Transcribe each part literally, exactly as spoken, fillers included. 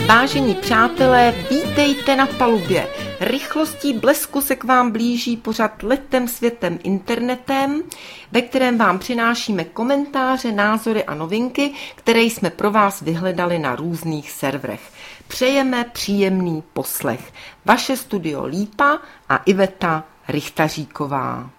Vážení přátelé, vítejte na palubě. Rychlostí blesku se k vám blíží pořad Letem světem internetem, ve kterém vám přinášíme komentáře, názory a novinky, které jsme pro vás vyhledali na různých serverech. Přejeme příjemný poslech. Vaše studio Lípa a Iveta Richtaříková.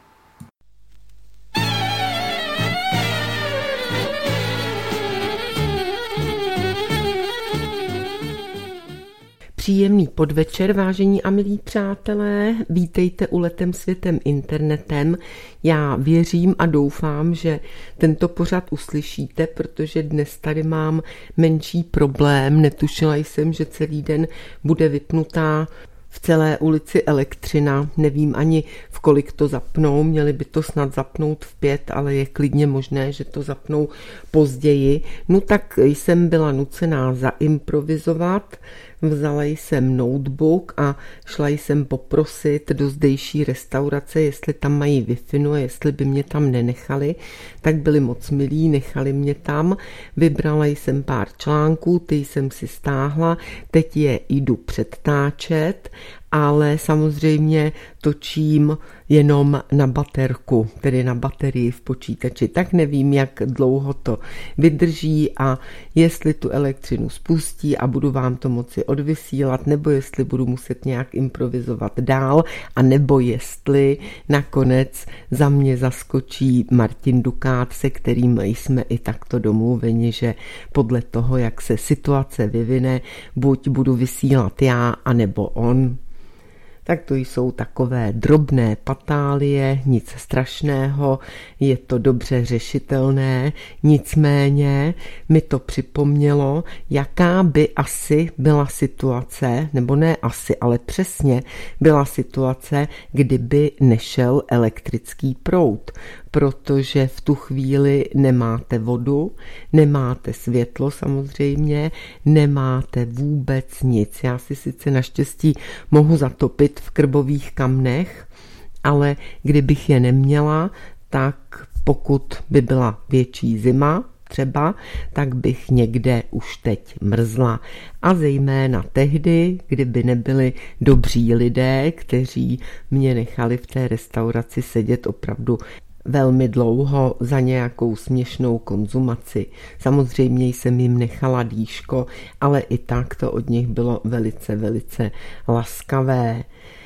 Příjemný podvečer, vážení a milí přátelé, vítejte u Letem světem internetem. Já věřím a doufám, že tento pořad uslyšíte, protože dnes tady mám menší problém. Netušila jsem, že celý den bude vypnutá v celé ulici elektřina, nevím ani v kolik to zapnou, měli by to snad zapnout v pět, ale je klidně možné, že to zapnou později. No tak jsem byla nucená zaimprovizovat, vzala jsem notebook a šla jsem poprosit do zdejší restaurace, jestli tam mají Wi-Fi a jestli by mě tam nenechali, tak byli moc milí, nechali mě tam, vybrala jsem pár článků, ty jsem si stáhla, teď je jdu předtáčet, ale samozřejmě točím jenom na baterku, tedy na baterii v počítači, tak nevím, jak dlouho to vydrží a jestli tu elektřinu spustí a budu vám to moci odvysílat, nebo jestli budu muset nějak improvizovat dál, a nebo jestli nakonec za mě zaskočí Martin Dukát, se kterým jsme i takto domluveni, že podle toho, jak se situace vyvine, buď budu vysílat já, anebo on. Tak to jsou takové drobné patálie, nic strašného, je to dobře řešitelné, nicméně mi to připomnělo, jaká by asi byla situace, nebo ne asi, ale přesně byla situace, kdyby nešel elektrický proud, protože v tu chvíli nemáte vodu, nemáte světlo samozřejmě, nemáte vůbec nic. Já si sice naštěstí mohu zatopit v krbových kamnech, ale kdybych je neměla, tak pokud by byla větší zima, třeba, tak bych někde už teď mrzla. A zejména tehdy, kdyby nebyli dobří lidé, kteří mě nechali v té restauraci sedět opravdu velmi dlouho za nějakou směšnou konzumaci. Samozřejmě jsem jim nechala dýško, ale i tak to od nich bylo velice, velice laskavé.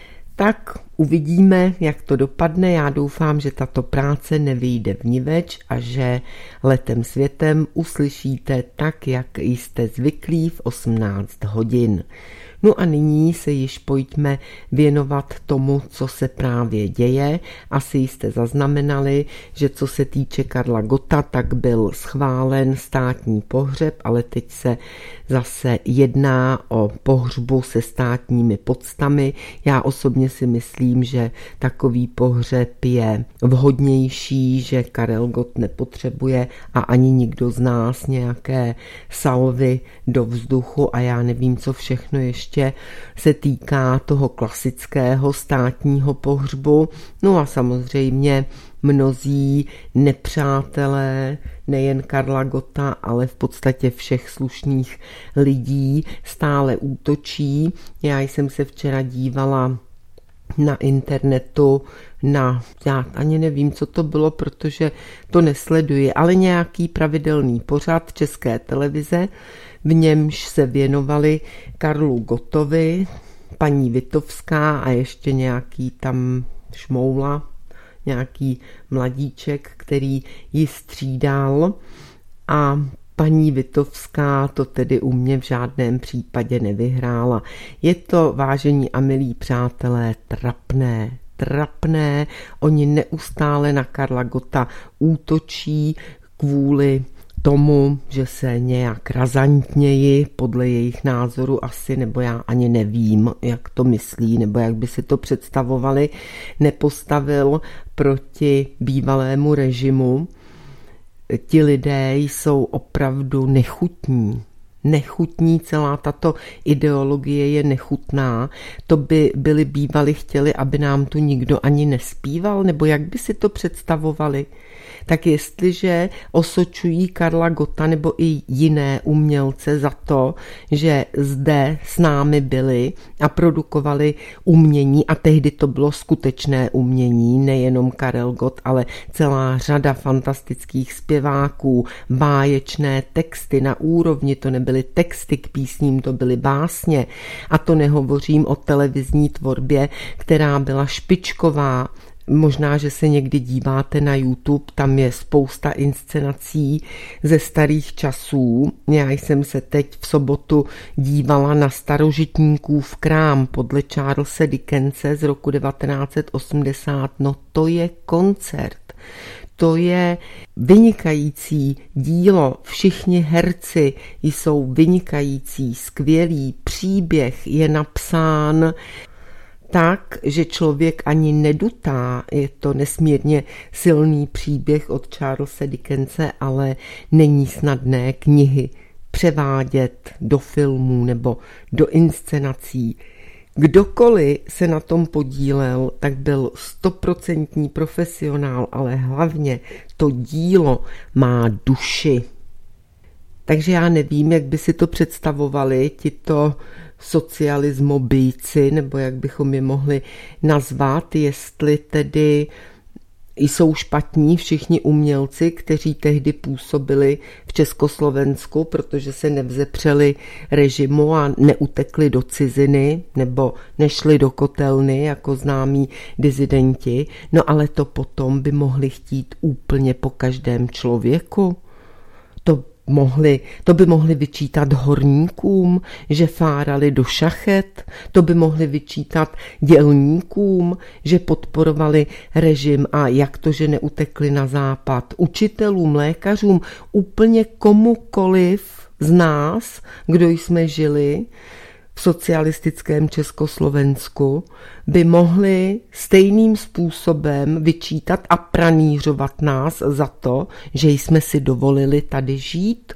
Tak uvidíme, jak to dopadne. Já doufám, že tato práce nevyjde vniveč a že Letem světem uslyšíte tak, jak jste zvyklí v osmnáct hodin. No a nyní se již pojďme věnovat tomu, co se právě děje. Asi jste zaznamenali, že co se týče Karla Gotta, tak byl schválen státní pohřeb, ale teď se zase jedná o pohřbu se státními poctami. Já osobně si myslím, že takový pohřeb je vhodnější, že Karel Gott nepotřebuje a ani nikdo z nás nějaké salvy do vzduchu a já nevím, co všechno ještě se týká toho klasického státního pohřbu. No a samozřejmě mnozí nepřátelé nejen Karla Gotta, ale v podstatě všech slušných lidí stále útočí. Já jsem se včera dívala na internetu na, já ani nevím, co to bylo, protože to nesleduji, ale nějaký pravidelný pořad České televize, v němž se věnovali Karlu Gottovi, paní Vitovská a ještě nějaký tam Šmoula, nějaký mladíček, který ji střídal, a paní Vitovská to tedy u mě v žádném případě nevyhrála. Je to, vážení a milí přátelé, trapné. Trapné, oni neustále na Karla Gotta útočí kvůli tomu, že se nějak razantněji, podle jejich názoru asi, nebo já ani nevím, jak to myslí, nebo jak by si to představovali, nepostavil proti bývalému režimu. Ti lidé jsou opravdu nechutní. nechutní, celá tato ideologie je nechutná. To by byli bývali chtěli, aby nám tu nikdo ani nespíval, nebo jak by si to představovali? Tak jestliže osočují Karla Gotta nebo i jiné umělce za to, že zde s námi byli a produkovali umění, a tehdy to bylo skutečné umění, nejenom Karel Gott, ale celá řada fantastických zpěváků, báječné texty na úrovni, to nebyly texty k písním, to byly básně, a to nehovořím o televizní tvorbě, která byla špičková. Možná, že se někdy díváte na YouTube, tam je spousta inscenací ze starých časů. Já jsem se teď v sobotu dívala na Starožitníkův krám podle Charlese Dickense z roku devatenáct set osmdesát. No to je koncert. To je vynikající dílo, všichni herci jsou vynikající, skvělý, příběh je napsán tak, že člověk ani nedutá. Je to nesmírně silný příběh od Charlese Dickense, ale není snadné knihy převádět do filmů nebo do inscenací. Kdokoliv se na tom podílel, tak byl stoprocentní profesionál, ale hlavně to dílo má duši. Takže já nevím, jak by si to představovali tito socialismobijci, nebo jak bychom je mohli nazvat, jestli tedy jsou špatní všichni umělci, kteří tehdy působili v Československu, protože se nevzepřeli režimu a neutekli do ciziny nebo nešli do kotelny jako známí dizidenti. No ale to potom by mohli chtít úplně po každém člověku. To Mohli, to by mohli vyčítat horníkům, že fárali do šachet, to by mohli vyčítat dělníkům, že podporovali režim a jak to, že neutekli na západ, učitelům, lékařům, úplně komukoliv z nás, kdo jsme žili v socialistickém Československu, by mohli stejným způsobem vyčítat a pranířovat nás za to, že jsme si dovolili tady žít.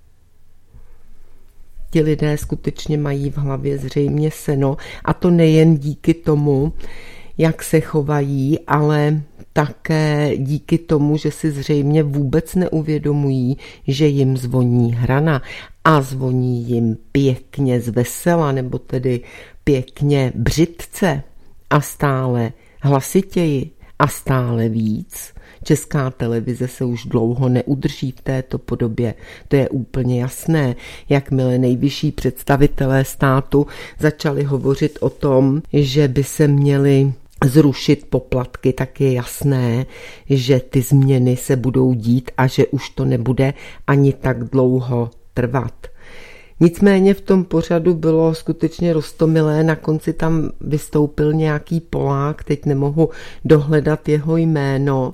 Ti lidé skutečně mají v hlavě zřejmě seno, a to nejen díky tomu, jak se chovají, ale také díky tomu, že si zřejmě vůbec neuvědomují, že jim zvoní hrana a zvoní jim pěkně zvesela, nebo tedy pěkně břitce a stále hlasitěji a stále víc. Česká televize se už dlouho neudrží v této podobě, to je úplně jasné. Jakmile nejvyšší představitelé státu začali hovořit o tom, že by se měli zrušit poplatky, tak je jasné, že ty změny se budou dít a že už to nebude ani tak dlouho trvat. Nicméně v tom pořadu bylo skutečně roztomilé, na konci tam vystoupil nějaký Polák, teď nemohu dohledat jeho jméno,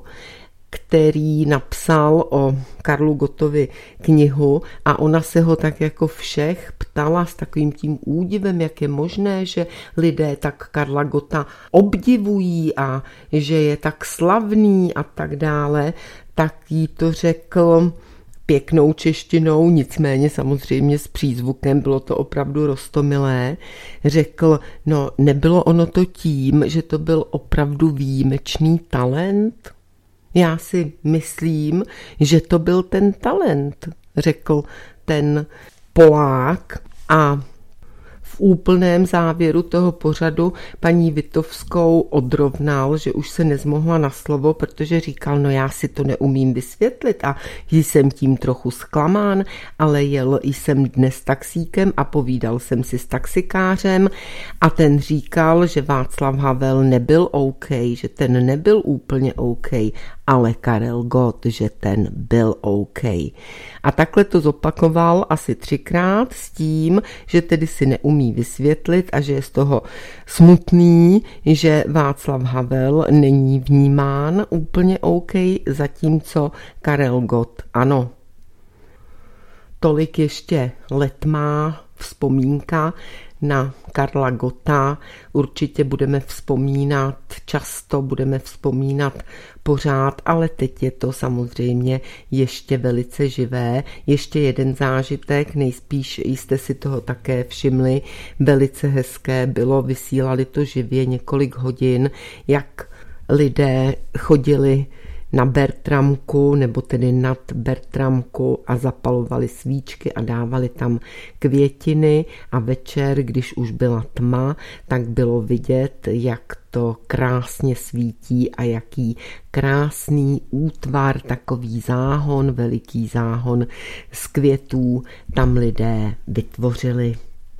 který napsal o Karlu Gottovi knihu a ona se ho tak jako všech ptala s takovým tím údivem, jak je možné, že lidé tak Karla Gotta obdivují a že je tak slavný a tak dále, tak jí to řekl pěknou češtinou, nicméně samozřejmě s přízvukem, bylo to opravdu roztomilé, řekl, no nebylo ono to tím, že to byl opravdu výjimečný talent? Já si myslím, že to byl ten talent, řekl ten Polák, a v úplném závěru toho pořadu paní Vitovskou odrovnal, že už se nezmohla na slovo, protože říkal, no já si to neumím vysvětlit a jsem tím trochu zklamán, ale jel jsem dnes taxíkem a povídal jsem si s taxikářem a ten říkal, že Václav Havel nebyl OK, že ten nebyl úplně OK, ale Karel Gott, že ten byl OK. A takhle to zopakoval asi třikrát s tím, že tedy si neumí vysvětlit a že je z toho smutný, že Václav Havel není vnímán úplně OK, zatímco Karel Gott ano. Tolik ještě letmá vzpomínka na Karla Gotta určitě budeme vzpomínat často, budeme vzpomínat pořád, ale teď je to samozřejmě ještě velice živé. Ještě jeden zážitek, nejspíš jste si toho také všimli, velice hezké bylo, vysílali to živě několik hodin, jak lidé chodili na Bertramku, nebo tedy nad Bertramku a zapalovali svíčky a dávali tam květiny a večer, když už byla tma, tak bylo vidět, jak to krásně svítí a jaký krásný útvar, takový záhon, veliký záhon z květů tam lidé vytvořili.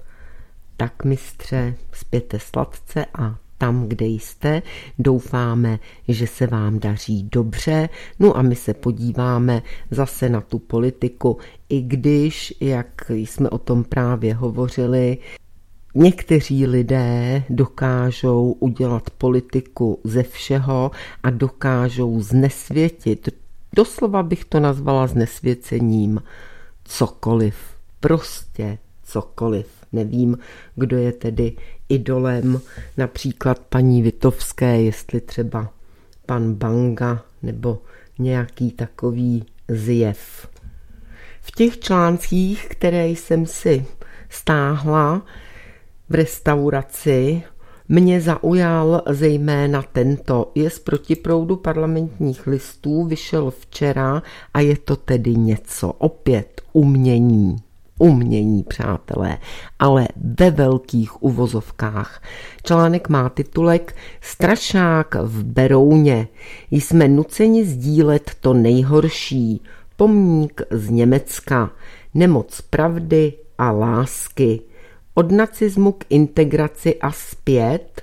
Tak mistře, zpěte sladce a tam, kde jste, doufáme, že se vám daří dobře. No a my se podíváme zase na tu politiku, i když, jak jsme o tom právě hovořili, někteří lidé dokážou udělat politiku ze všeho a dokážou znesvětit, doslova bych to nazvala znesvěcením, cokoliv, prostě cokoliv. Nevím, kdo je tedy idolem, například paní Vitovské, jestli třeba pan Banga nebo nějaký takový zjev. V těch článcích, které jsem si stáhla v restauraci, mě zaujal zejména tento. Je z Protiproudu parlamentních listů, vyšel včera a je to tedy něco, opět umění. Umění, přátelé, ale ve velkých uvozovkách. Článek má titulek Strašák v Berouně. Jsme nuceni sdílet to nejhorší. Pomník z Německa. Nemoc pravdy a lásky. Od nacismu k integraci a zpět.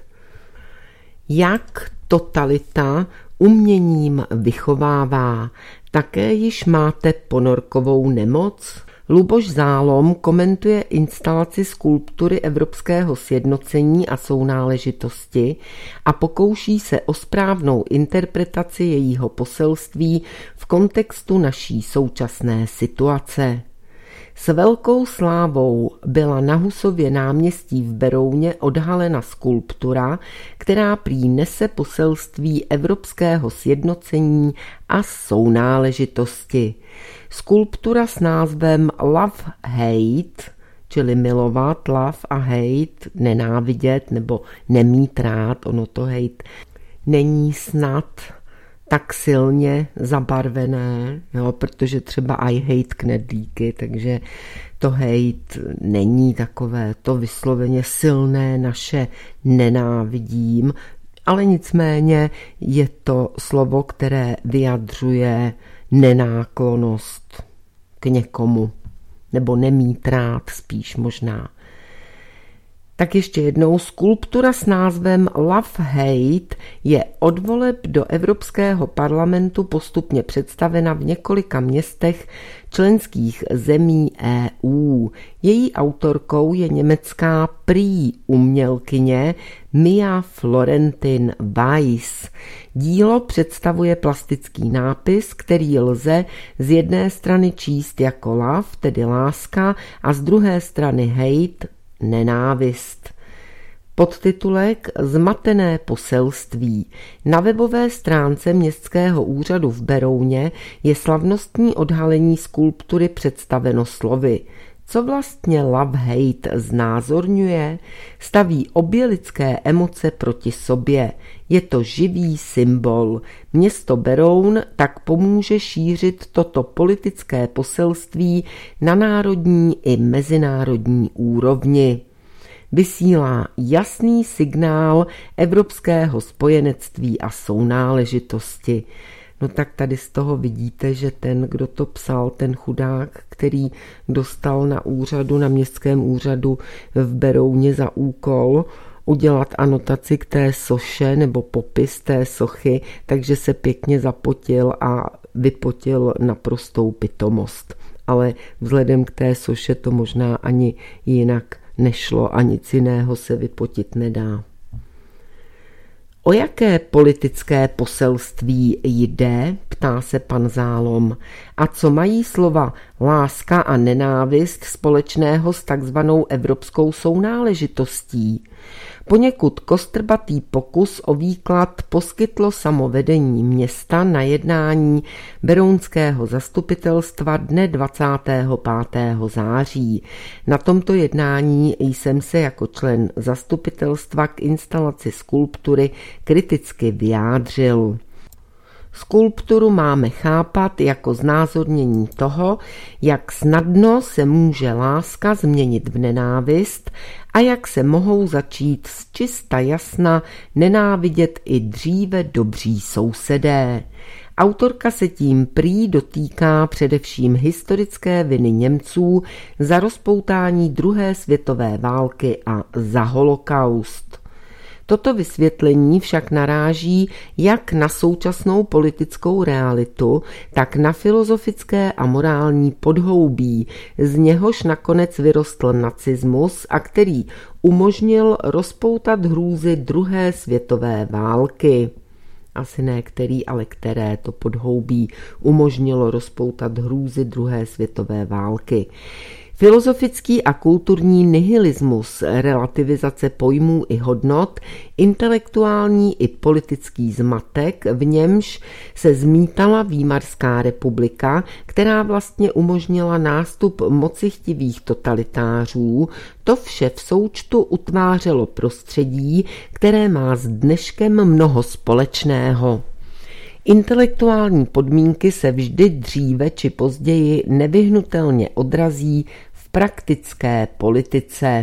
Jak totalita uměním vychovává. Také již máte ponorkovou nemoc? Luboš Zálom komentuje instalaci skulptury Evropského sjednocení a sounáležitosti a pokouší se o správnou interpretaci jejího poselství v kontextu naší současné situace. S velkou slávou byla na Husově náměstí v Berouně odhalena skulptura, která prý nese poselství evropského sjednocení a sounáležitosti. Skulptura s názvem Love Hate, čili milovat, love a hate, nenávidět nebo nemít rád, ono to hate není snad tak silně zabarvené, jo, protože třeba I hate knedlíky, takže to hate není takové to vysloveně silné naše nenávidím, ale nicméně je to slovo, které vyjadřuje nenáklonost k někomu, nebo nemít rád spíš možná. Tak ještě jednou, skulptura s názvem Love Hate je od voleb do Evropského parlamentu postupně představena v několika městech členských zemí E U. Její autorkou je německá prý umělkyně Mia Florentin Weiss. Dílo představuje plastický nápis, který lze z jedné strany číst jako love, tedy láska, a z druhé strany hate, nenávist. Podtitulek Zmatené poselství. Na webové stránce Městského úřadu v Berouně je slavnostní odhalení skulptury představeno slovy. Co vlastně Love Hate znázorňuje? Staví obě lidské emoce proti sobě. Je to živý symbol. Město Beroun tak pomůže šířit toto politické poselství na národní i mezinárodní úrovni. Vysílá jasný signál evropského spojenectví a sounáležitosti. No tak tady z toho vidíte, že ten, kdo to psal, ten chudák, který dostal na úřadu, na městském úřadu v Berouně za úkol udělat anotaci k té soše nebo popis té sochy, takže se pěkně zapotil a vypotil naprostou pitomost. Ale vzhledem k té soše to možná ani jinak nešlo a nic jiného se vypotit nedá. O jaké politické poselství jde, ptá se pan Zálom. A co mají slova láska a nenávist společného s takzvanou evropskou sounáležitostí? Poněkud kostrbatý pokus o výklad poskytlo samovedení města na jednání berounského zastupitelstva dne dvacátého pátého září. Na tomto jednání jsem se jako člen zastupitelstva k instalaci skulptury kriticky vyjádřil. Skulpturu máme chápat jako znázornění toho, jak snadno se může láska změnit v nenávist a jak se mohou začít z čista jasna nenávidět i dříve dobří sousedé. Autorka se tím prý dotýká především historické viny Němců za rozpoutání druhé světové války a za holokaust. Toto vysvětlení však naráží jak na současnou politickou realitu, tak na filozofické a morální podhoubí, z něhož nakonec vyrostl nacismus a který umožnil rozpoutat hrůzy druhé světové války. Asi ne který, ale které to podhoubí umožnilo rozpoutat hrůzy druhé světové války. Filozofický a kulturní nihilismus, relativizace pojmů i hodnot, intelektuální i politický zmatek, v němž se zmítala Výmarská republika, která vlastně umožnila nástup mocichtivých totalitářů, to vše v součtu utvářelo prostředí, které má s dneškem mnoho společného. Intelektuální podmínky se vždy dříve či později nevyhnutelně odrazí v praktické politice.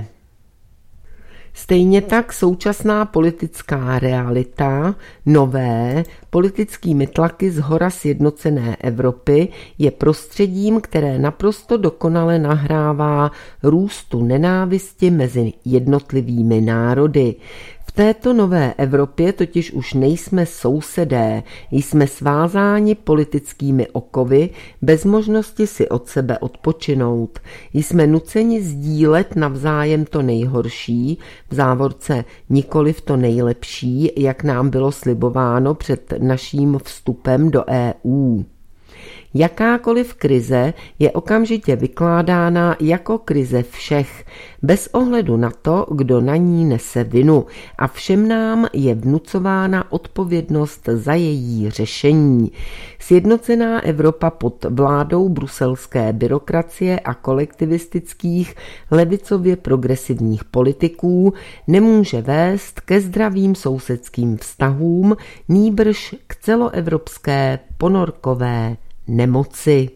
Stejně tak současná politická realita, nové, politickými tlaky zhora sjednocené Evropy je prostředím, které naprosto dokonale nahrává růstu nenávisti mezi jednotlivými národy. V této nové Evropě totiž už nejsme sousedé, jsme svázáni politickými okovy bez možnosti si od sebe odpočinout. Jsme nuceni sdílet navzájem to nejhorší, v závorce nikoliv to nejlepší, jak nám bylo slibováno před naším vstupem do E U. Jakákoliv krize je okamžitě vykládána jako krize všech, bez ohledu na to, kdo na ní nese vinu, a všem nám je vnucována odpovědnost za její řešení. Sjednocená Evropa pod vládou bruselské byrokracie a kolektivistických levicově progresivních politiků nemůže vést ke zdravým sousedským vztahům, nýbrž k celoevropské ponorkové nemoci.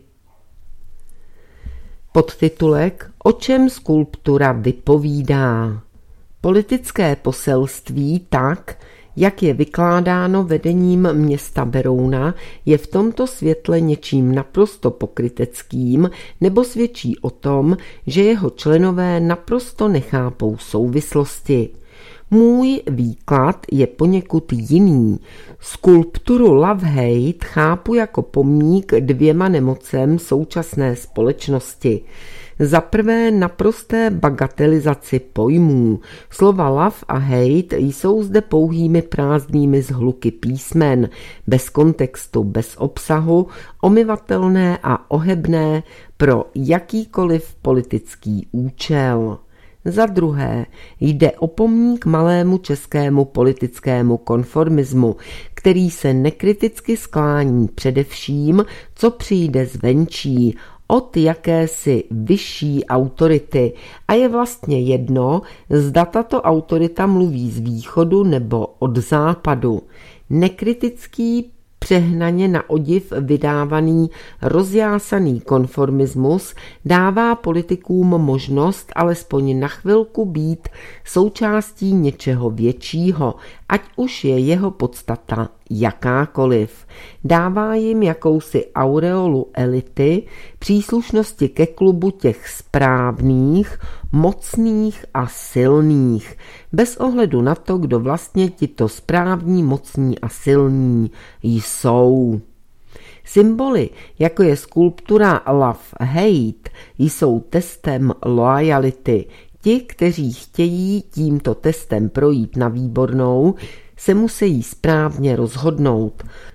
Podtitulek O čem skulptura vypovídá? Politické poselství tak, jak je vykládáno vedením města Berouna, je v tomto světle něčím naprosto pokryteckým nebo svědčí o tom, že jeho členové naprosto nechápou souvislosti. Můj výklad je poněkud jiný. Skulpturu Love-Hate chápu jako pomník dvěma nemocem současné společnosti. Za prvé naprosté bagatelizaci pojmů. Slova love a hate jsou zde pouhými prázdnými zhluky písmen, bez kontextu, bez obsahu, omyvatelné a ohebné pro jakýkoliv politický účel. Za druhé jde o pomník malému českému politickému konformismu, který se nekriticky sklání především, co přijde zvenčí, od jakési vyšší autority, a je vlastně jedno, zda tato autorita mluví z východu nebo od západu. Nekritický, přehnaně na odiv vydávaný rozjásaný konformismus dává politikům možnost alespoň na chvilku být součástí něčeho většího, ať už je jeho podstata jakákoliv. Dává jim jakousi aureolu elity, příslušnosti ke klubu těch správných, mocných a silných, bez ohledu na to, kdo vlastně tito správní, mocní a silní jsou. Symboly, jako je skulptura Love-Hate, jsou testem loajality. Ti, kteří chtějí tímto testem projít na výbornou, se musí správně rozhodnout.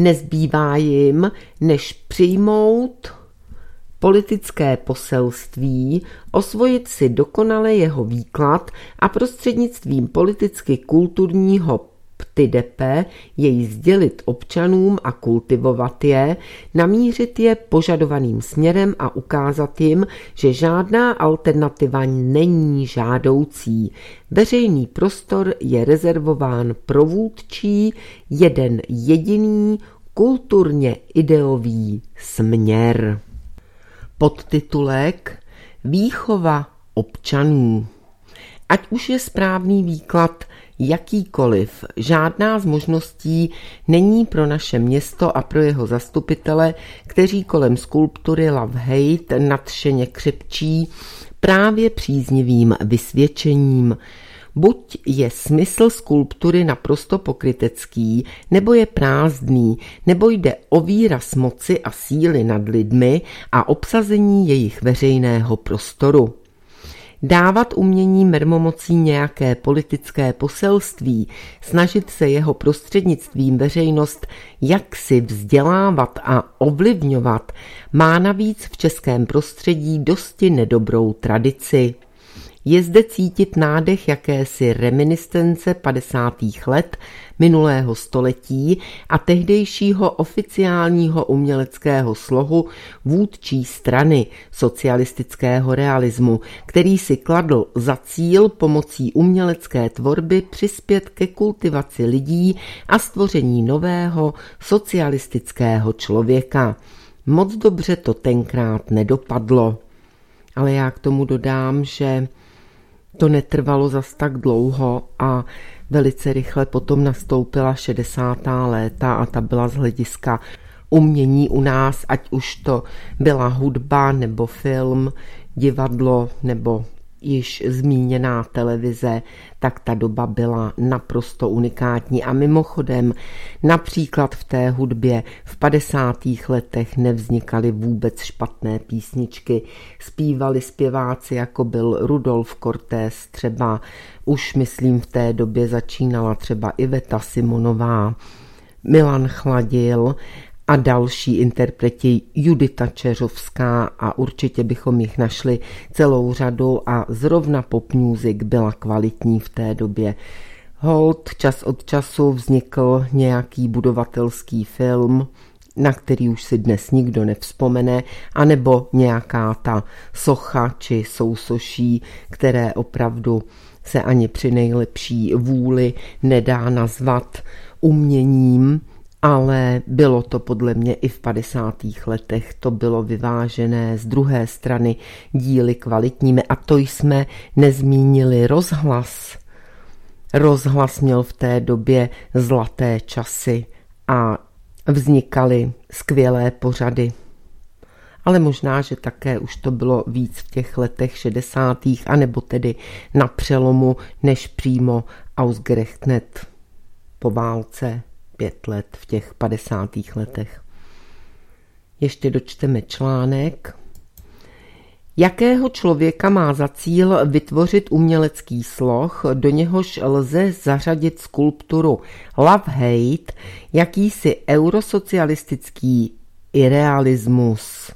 Nezbývá jim, než přijmout politické poselství, osvojit si dokonale jeho výklad a prostřednictvím politicky kulturního ptydepe jej sdělit občanům a kultivovat je, namířit je požadovaným směrem a ukázat jim, že žádná alternativa není žádoucí. Veřejný prostor je rezervován pro vůdčí, jeden jediný kulturně ideový směr. Podtitulek Výchova občanů. Ať už je správný výklad jakýkoliv, žádná z možností není pro naše město a pro jeho zastupitele, kteří kolem skulptury Love Hate nadšeně křepčí právě příznivým vysvědčením. Buď je smysl skulptury naprosto pokrytecký, nebo je prázdný, nebo jde o výraz moci a síly nad lidmi a obsazení jejich veřejného prostoru. Dávat umění mermomocí nějaké politické poselství, snažit se jeho prostřednictvím veřejnost jaksi vzdělávat a ovlivňovat, má navíc v českém prostředí dosti nedobrou tradici. Je zde cítit nádech jakési reminiscence padesátých let minulého století a tehdejšího oficiálního uměleckého slohu vůdčí strany socialistického realismu, který si kladl za cíl pomocí umělecké tvorby přispět ke kultivaci lidí a stvoření nového socialistického člověka. Moc dobře to tenkrát nedopadlo. Ale já k tomu dodám, že to netrvalo zas tak dlouho a velice rychle potom nastoupila šedesátá léta a ta byla z hlediska umění u nás, ať už to byla hudba nebo film, divadlo nebo již zmíněná televize, tak ta doba byla naprosto unikátní. A mimochodem, například v té hudbě v padesátých letech nevznikaly vůbec špatné písničky. Zpívali zpěváci, jako byl Rudolf Cortés, třeba už myslím v té době začínala třeba Iveta Simonová, Milan Chladil a další interpreti, Judita Čeřovská, a určitě bychom jich našli celou řadu a zrovna pop music byla kvalitní v té době. Holt čas od času vznikl nějaký budovatelský film, na který už si dnes nikdo nevzpomene, anebo nějaká ta socha či sousoší, které opravdu se ani při nejlepší vůli nedá nazvat uměním, ale bylo to podle mě i v padesátých letech, to bylo vyvážené, z druhé strany díly kvalitními, a to jsme nezmínili rozhlas. Rozhlas měl v té době zlaté časy a vznikaly skvělé pořady. Ale možná, že také už to bylo víc v těch letech šedesátých, anebo tedy na přelomu, než přímo ausgerechnet po válce pět let v těch padesátých letech. Ještě dočteme článek. Jakého člověka má za cíl vytvořit umělecký sloh, do něhož lze zařadit skulpturu Love Hate, jakýsi eurosocialistický irealismus.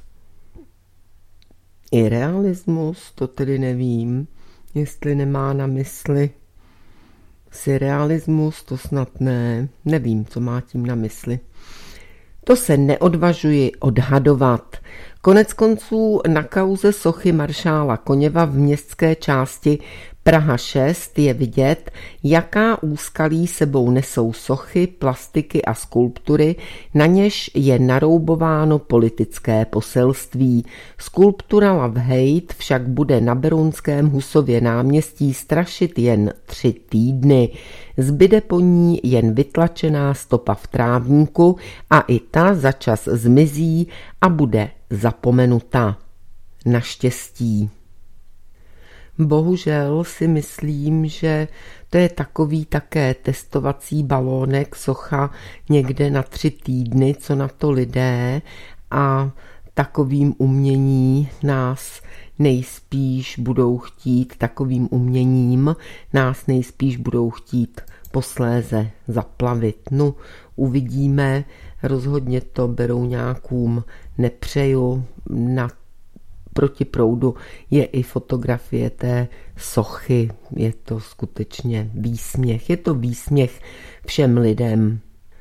Irealismus? To tedy nevím, jestli nemá na mysli surrealismus, to snad ne, nevím, co má tím na mysli. To se neodvažuji odhadovat. Konec konců na kauze sochy maršála Koněva v městské části Praha šest je vidět, jaká úskalí sebou nesou sochy, plastiky a skulptury, na něž je naroubováno politické poselství. Skulptura Love Hate však bude na Berounském Husově náměstí strašit jen tři týdny. Zbyde po ní jen vytlačená stopa v trávníku a i ta začas zmizí a bude zapomenuta. Naštěstí. Bohužel si myslím, že to je takový také testovací balónek, socha někde na tři týdny, co na to lidé, a takovým umění nás nejspíš budou chtít takovým uměním, nás nejspíš budou chtít posléze zaplavit. No, uvidíme, rozhodně to Berouňákům nepřeju. Na protiproudu je i fotografie té sochy. Je to skutečně výsměch. Je to výsměch všem lidem.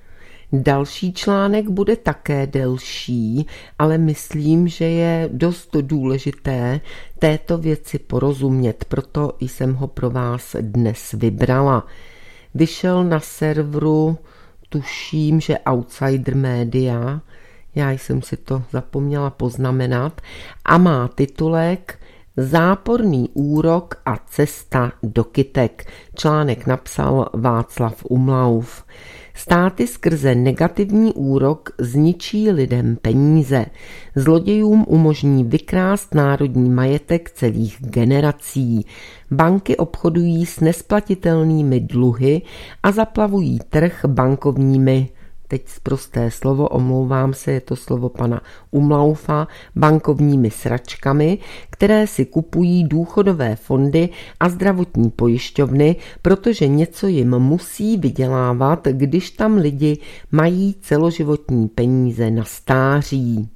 Další článek bude také delší, ale myslím, že je dost důležité této věci porozumět, proto jsem ho pro vás dnes vybrala. Vyšel na serveru, tuším, že Outsider Media, já jsem si to zapomněla poznamenat, a má titulek Záporný úrok a cesta do kytek. Článek napsal Václav Umlauf. Státy skrze negativní úrok zničí lidem peníze. Zlodějům umožní vykrást národní majetek celých generací. Banky obchodují s nesplatitelnými dluhy a zaplavují trh bankovními, teď prosté slovo, omlouvám se, je to slovo pana Umlaufa, bankovními sračkami, které si kupují důchodové fondy a zdravotní pojišťovny, protože něco jim musí vydělávat, když tam lidi mají celoživotní peníze na stáří.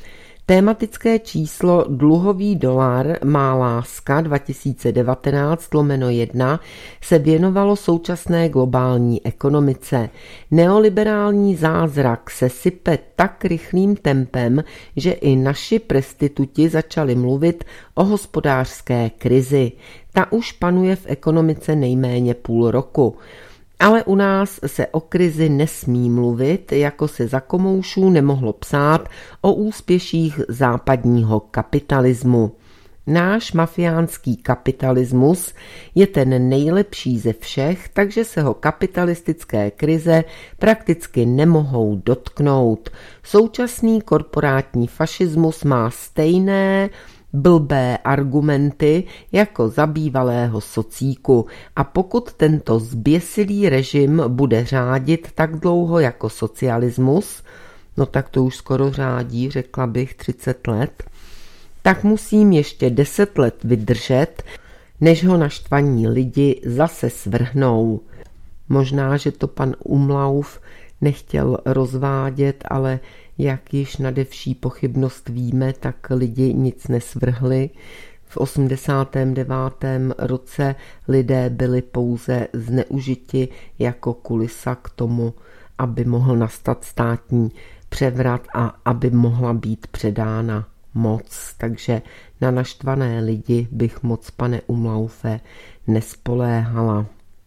Tématické číslo Dluhový dolar má láska dva tisíce devatenáct lomeno jedna se věnovalo současné globální ekonomice. Neoliberální zázrak se sype tak rychlým tempem, že i naši prestituti začali mluvit o hospodářské krizi. Ta už panuje v ekonomice nejméně půl roku. Ale u nás se o krizi nesmí mluvit, jako se za komoušů nemohlo psát o úspěších západního kapitalismu. Náš mafiánský kapitalismus je ten nejlepší ze všech, takže se ho kapitalistické krize prakticky nemohou dotknout. Současný korporátní fašismus má stejné blbé argumenty jako za bývalého socíku a pokud tento zběsilý režim bude řádit tak dlouho jako socialismus, no tak to už skoro řádí, řekla bych třicet let, tak musím ještě deset let vydržet, než ho naštvaní lidi zase svrhnou. Možná, že to pan Umlauf nechtěl rozvádět, ale jak již nade vší pochybnost víme, tak lidi nic nesvrhli. V osmdesátém devátém roce lidé byli pouze zneužiti jako kulisa k tomu, aby mohl nastat státní převrat a aby mohla být předána moc. Takže na naštvané lidi bych moc, pane Umlaufe, nespoléhala.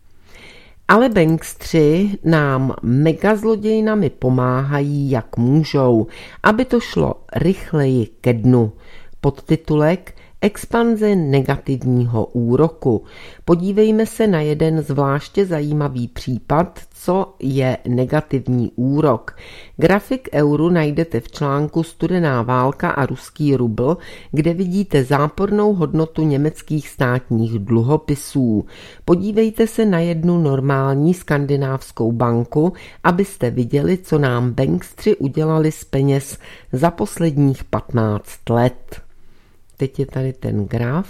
Ale bankstři nám megazlodějnami pomáhají, jak můžou, aby to šlo rychleji ke dnu. Podtitulek Expanze negativního úroku. Podívejme se na jeden zvláště zajímavý případ, co je negativní úrok. Grafik euru najdete v článku Studená válka a ruský rubl, kde vidíte zápornou hodnotu německých státních dluhopisů. Podívejte se na jednu normální skandinávskou banku, abyste viděli, co nám bankstři udělali z peněz za posledních patnáct let. Teď je tady ten graf.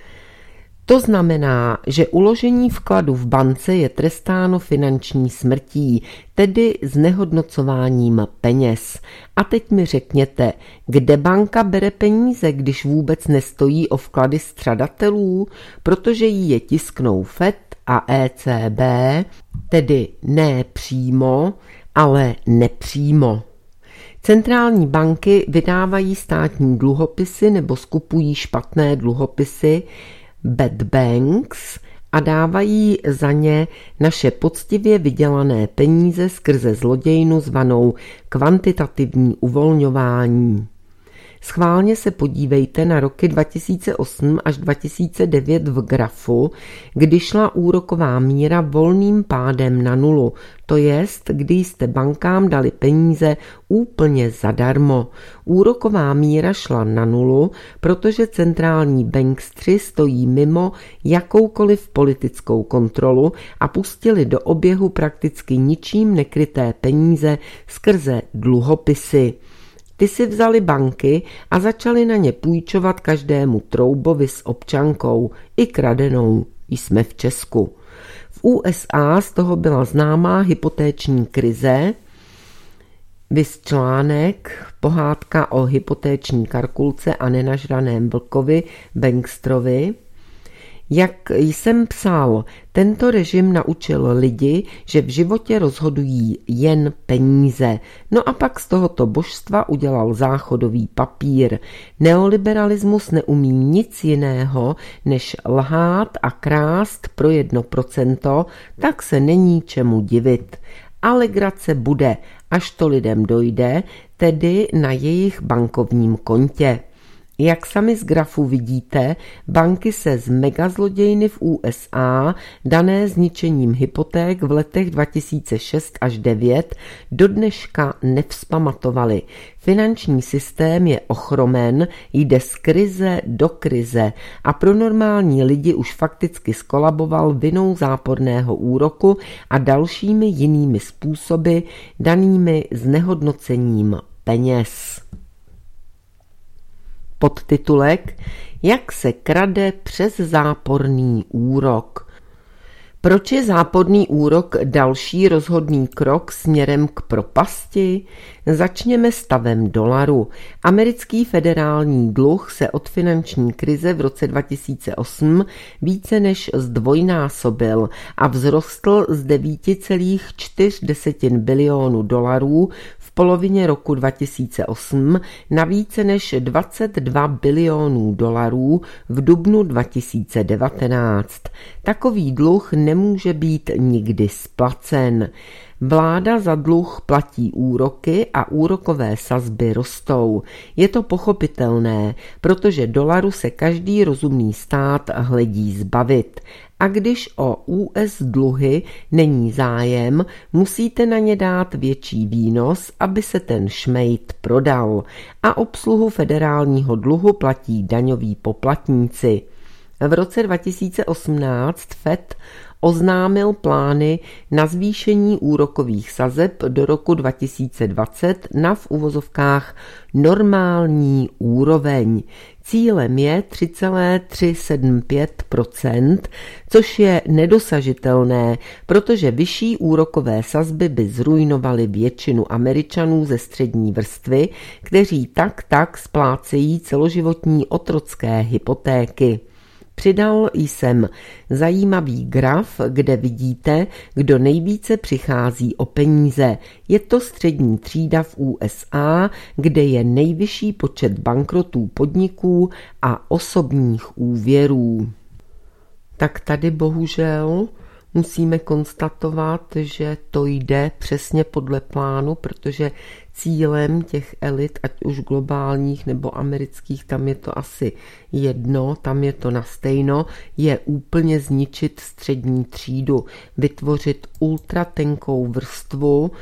To znamená, že uložení vkladu v bance je trestáno finanční smrtí, tedy znehodnocováním peněz. A teď mi řekněte, kde banka bere peníze, když vůbec nestojí o vklady střadatelů, protože jí je tisknou F E D a E C B, tedy ne přímo, ale nepřímo. Centrální banky vydávají státní dluhopisy nebo skupují špatné dluhopisy, bad banks, a dávají za ně naše poctivě vydělané peníze skrze zlodějnu zvanou kvantitativní uvolňování. Schválně se podívejte na roky dva tisíce osm až dva tisíce devět v grafu, kdy šla úroková míra volným pádem na nulu, to jest, kdy jste bankám dali peníze úplně zadarmo. Úroková míra šla na nulu, protože centrální bankstři stojí mimo jakoukoliv politickou kontrolu a pustili do oběhu prakticky ničím nekryté peníze skrze dluhopisy. Ty si vzali banky a začali na ně půjčovat každému troubovi s občankou, i kradenou. Jsme v Česku. V U S A z toho byla známá hypotéční krize, viz článek, pohádka o hypotéční karkulce a nenažraném vlkovi Bankstrovi. Jak jsem psal, tento režim naučil lidi, že v životě rozhodují jen peníze. No a pak z tohoto božstva udělal záchodový papír. Neoliberalismus neumí nic jiného, než lhát a krást pro jedno procento, tak se není čemu divit. Alegrace bude, až to lidem dojde, tedy na jejich bankovním kontě. Jak sami z grafu vidíte, banky se z megazlodějny v U S A, dané zničením hypoték v letech dva tisíce šest až devět, do dneška nevzpamatovaly. Finanční systém je ochromen, jde z krize do krize a pro normální lidi už fakticky skolaboval vinou záporného úroku a dalšími jinými způsoby danými znehodnocením peněz. Podtitulek Jak se krade přes záporný úrok. Proč je záporný úrok další rozhodný krok směrem k propasti? Začněme stavem dolaru. Americký federální dluh se od finanční krize v roce dva tisíce osm více než zdvojnásobil a vzrostl z devět celá čtyři bilionu dolarů v polovině roku dva tisíce osm na více než dvacet dva bilionů dolarů v dubnu dva tisíce devatenáct. Takový dluh nemůže být nikdy splacen. Vláda za dluh platí úroky a úrokové sazby rostou. Je to pochopitelné, protože dolaru se každý rozumný stát hledí zbavit. A když o U S dluhy není zájem, musíte na ně dát větší výnos, aby se ten šmejd prodal. A obsluhu federálního dluhu platí daňoví poplatníci. V roce dva tisíce osmnáct Fed oznámil plány na zvýšení úrokových sazeb do roku dva tisíce dvacet na v uvozovkách normální úroveň. Cílem je tři celá tři sedm pět procenta, což je nedosažitelné, protože vyšší úrokové sazby by zruinovaly většinu Američanů ze střední vrstvy, kteří tak tak splácejí celoživotní otrocké hypotéky. Přidal jsem zajímavý graf, kde vidíte, kdo nejvíce přichází o peníze. Je to střední třída v U S A, kde je nejvyšší počet bankrotů podniků a osobních úvěrů. Tak tady bohužel musíme konstatovat, že to jde přesně podle plánu, protože cílem těch elit, ať už globálních nebo amerických, tam je to asi jedno, tam je to nastejno, je úplně zničit střední třídu, vytvořit ultratenkou vrstvu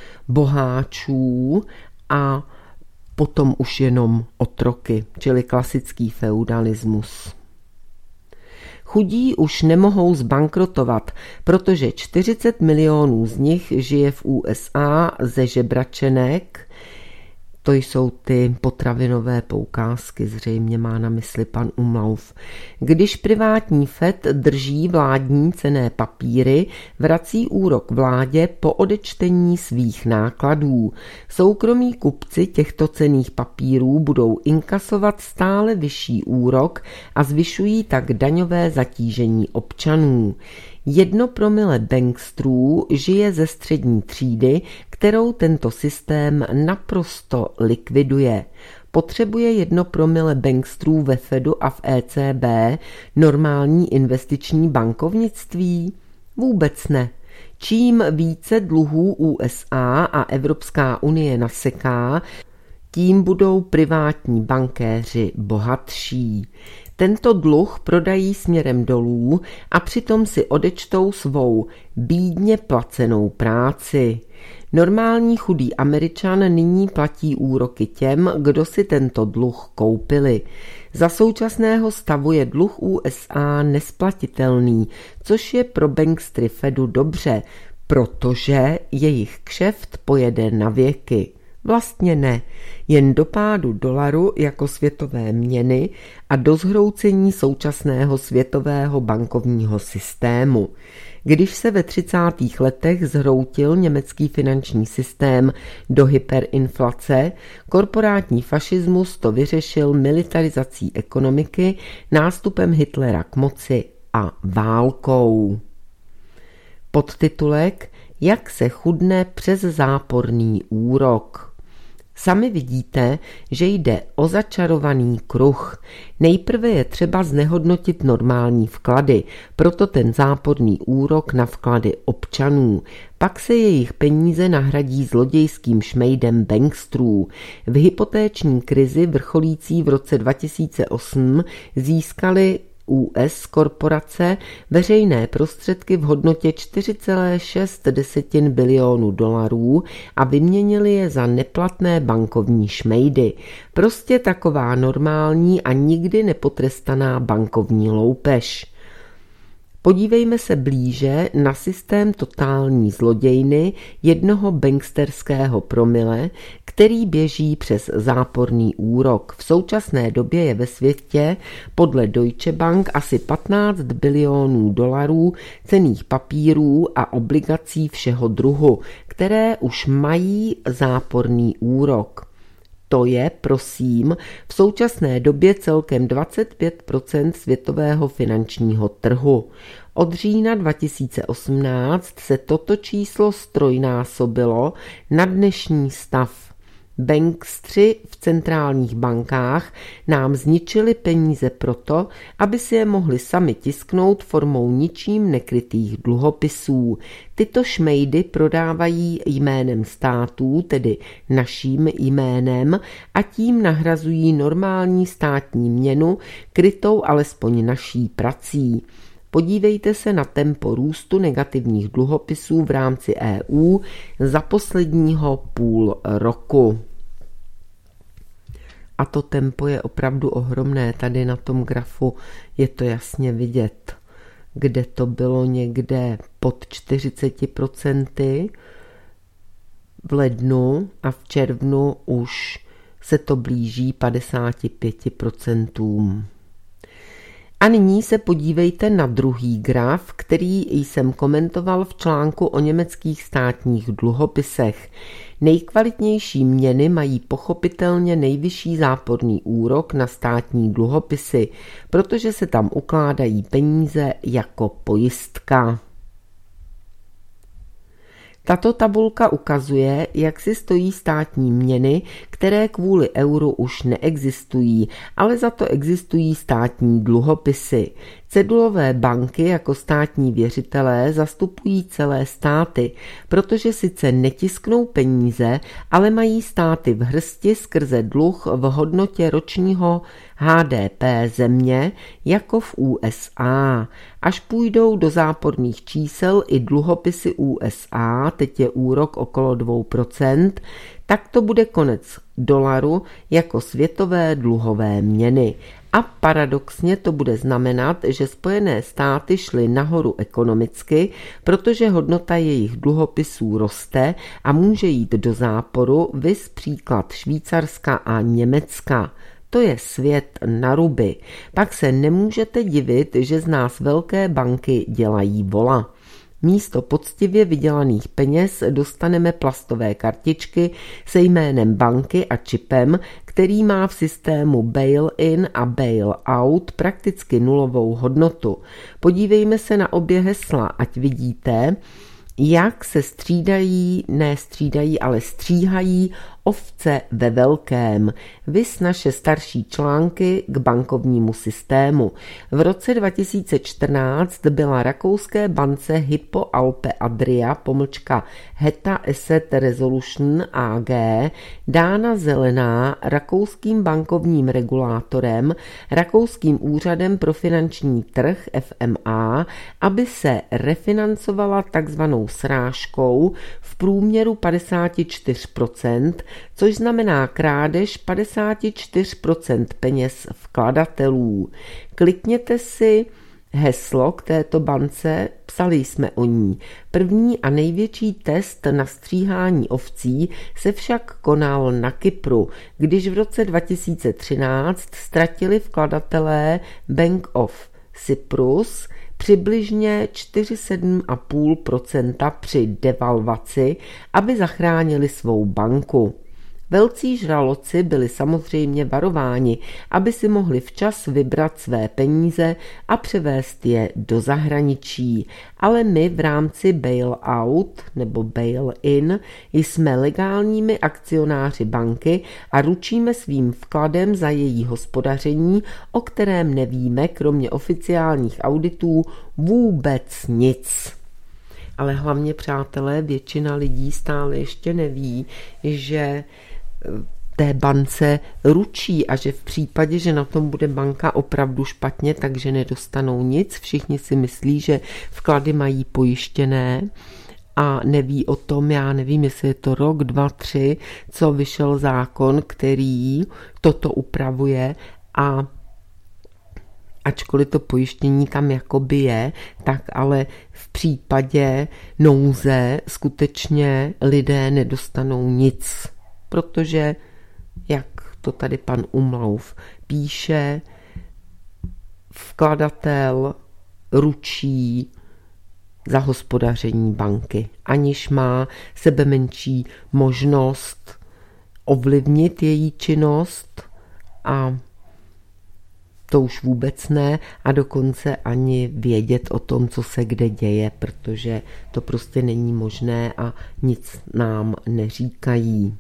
boháčů a potom už jenom otroky, čili klasický feudalismus. Chudí už nemohou zbankrotovat, protože čtyřicet milionů z nich žije v U S A ze žebračenek. To jsou ty potravinové poukázky, zřejmě má na mysli pan Umlauf. Když privátní Fed drží vládní cenné papíry, vrací úrok vládě po odečtení svých nákladů. Soukromí kupci těchto cenných papírů budou inkasovat stále vyšší úrok a zvyšují tak daňové zatížení občanů. Jedno promile bankstrů žije ze střední třídy, kterou tento systém naprosto likviduje. Potřebuje jedno promile bankstrů ve Fedu a v E C B normální investiční bankovnictví? Vůbec ne. Čím více dluhů U S A a Evropská unie naseká, tím budou privátní bankéři bohatší. Tento dluh prodají směrem dolů a přitom si odečtou svou bídně placenou práci. Normální chudý Američan nyní platí úroky těm, kdo si tento dluh koupili. Za současného stavu je dluh U S A nesplatitelný, což je pro bankstry Fedu dobře, protože jejich kšeft pojede na věky. Vlastně ne, jen do pádu dolaru jako světové měny a do zhroucení současného světového bankovního systému. Když se ve třicátých letech zhroutil německý finanční systém do hyperinflace, korporátní fašismus to vyřešil militarizací ekonomiky, nástupem Hitlera k moci a válkou. Podtitulek Jak se chudne přes záporný úrok. Sami vidíte, že jde o začarovaný kruh. Nejprve je třeba znehodnotit normální vklady, proto ten záporný úrok na vklady občanů. Pak se jejich peníze nahradí zlodějským šmejdem bankstrů. V hypotéční krizi vrcholící v roce dva tisíce osm získali U S korporace veřejné prostředky v hodnotě čtyři celá šest bilionu dolarů a vyměnili je za neplatné bankovní šmejdy. Prostě taková normální a nikdy nepotrestaná bankovní loupež. Podívejme se blíže na systém totální zlodějny jednoho banksterského promile, který běží přes záporný úrok. V současné době je ve světě podle Deutsche Bank asi patnáct bilionů dolarů cenných papírů a obligací všeho druhu, které už mají záporný úrok. To je, prosím, v současné době celkem dvacet pět procent světového finančního trhu. Od října dva tisíce osmnáct se toto číslo strojnásobilo na dnešní stav. Bankstři v centrálních bankách nám zničili peníze proto, aby si je mohli sami tisknout formou ničím nekrytých dluhopisů. Tyto šmejdy prodávají jménem států, tedy naším jménem, a tím nahrazují normální státní měnu, krytou alespoň naší prací. Podívejte se na tempo růstu negativních dluhopisů v rámci E U za posledního půl roku. A to tempo je opravdu ohromné. Tady na tom grafu je to jasně vidět, kde to bylo někde pod čtyřicet procent v lednu a v červnu už se to blíží padesát pět procent. A nyní se podívejte na druhý graf, který jsem komentoval v článku o německých státních dluhopisech. Nejkvalitnější měny mají pochopitelně nejvyšší záporný úrok na státní dluhopisy, protože se tam ukládají peníze jako pojistka. Tato tabulka ukazuje, jak si stojí státní měny, které kvůli euru už neexistují, ale za to existují státní dluhopisy. Cedulové banky jako státní věřitelé zastupují celé státy, protože sice netisknou peníze, ale mají státy v hrsti skrze dluh v hodnotě ročního H D P země, jako v U S A. Až půjdou do záporných čísel i dluhopisy U S A, teď je úrok okolo dvě procenta, tak to bude konec dolaru jako světové dluhové měny. A paradoxně to bude znamenat, že Spojené státy šly nahoru ekonomicky, protože hodnota jejich dluhopisů roste a může jít do záporu, viz příklad Švýcarska a Německa. To je svět na ruby. Pak se nemůžete divit, že z nás velké banky dělají vola. Místo poctivě vydělaných peněz dostaneme plastové kartičky se jménem banky a čipem, který má v systému bail-in a bail-out prakticky nulovou hodnotu. Podívejme se na obě hesla, ať vidíte, jak se střídají, ne střídají, ale stříhají ovce ve velkém. Viz naše starší články k bankovnímu systému. V roce dva tisíce čtrnáct byla rakouské bance Hypo Alpe Adria pomlčka Heta Asset Resolution A G dána zelená rakouským bankovním regulátorem, rakouským úřadem pro finanční trh F M A, aby se refinancovala takzvanou srážkou v průměru padesát čtyři procent, což znamená krádež padesát čtyři procent peněz vkladatelů. Klikněte si Heslo k této bance, psali jsme o ní. První a největší test na stříhání ovcí se však konal na Kypru, když v roce dva tisíce třináct ztratili vkladatelé Bank of Cyprus přibližně čtyřicet sedm celá pět procenta při devalvaci, aby zachránili svou banku. Velcí žraloci byli samozřejmě varováni, aby si mohli včas vybrat své peníze a převést je do zahraničí, ale my v rámci bail-out nebo bail-in jsme legálními akcionáři banky a ručíme svým vkladem za její hospodaření, o kterém nevíme, kromě oficiálních auditů, vůbec nic. Ale hlavně, přátelé, většina lidí stále ještě neví, že té bance ručí a že v případě, že na tom bude banka opravdu špatně, takže nedostanou nic. Všichni si myslí, že vklady mají pojištěné a neví o tom, já nevím, jestli je to rok, dva, tři, co vyšel zákon, který toto upravuje a ačkoliv to pojištění tam jakoby je, tak ale v případě nouze skutečně lidé nedostanou nic. Protože, jak to tady pan Umlauf píše, vkladatel ručí za hospodaření banky, aniž má sebemenší možnost ovlivnit její činnost a to už vůbec ne a dokonce ani vědět o tom, co se kde děje, protože to prostě není možné a nic nám neříkají.